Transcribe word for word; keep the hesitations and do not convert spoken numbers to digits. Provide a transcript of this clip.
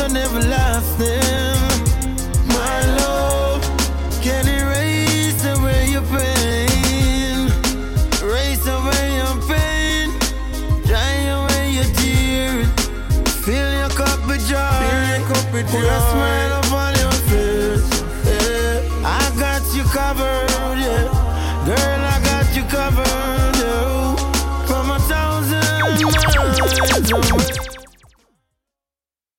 and everlasting. My love can erase away your pain, erase away your pain, dry away your tears. Fill your cup with joy, put a smile upon your face. Yeah. I got you covered, yeah. Girl, I got you covered, yeah. From a thousand miles away.